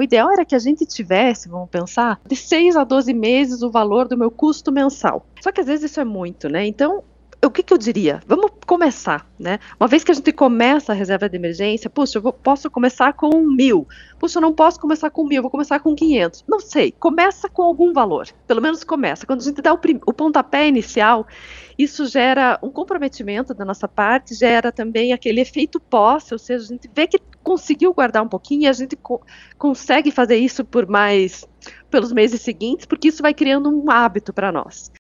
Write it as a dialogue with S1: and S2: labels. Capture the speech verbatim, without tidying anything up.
S1: ideal era que a gente tivesse, vamos pensar, de seis a doze meses o valor do meu custo mensal. Só que às vezes isso é muito, né? Então, o que, que eu diria? Vamos começar, né? Uma vez que a gente começa a reserva de emergência, puxa, eu vou, posso começar com mil. Puxa, eu não posso começar com mil, vou começar com quinhentos. Não sei, começa com algum valor. Pelo menos começa. Quando a gente dá o, prim, o pontapé inicial, isso gera um comprometimento da nossa parte, gera também aquele efeito pós, ou seja, a gente vê que conseguiu guardar um pouquinho e a gente co consegue fazer isso por mais, pelos meses seguintes, porque isso vai criando um hábito para nós.